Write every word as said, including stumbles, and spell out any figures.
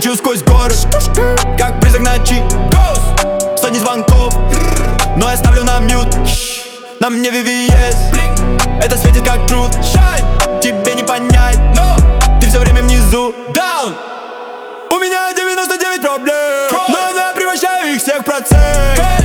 лечу сквозь город, как призрак ночи. Сотни звонков, но я ставлю на мьют. На мне ви ви эс, это светит как труд. Тебе не понять, но ты все время внизу. Down. У меня девяносто девять проблем, но я превращаю их всех в процент.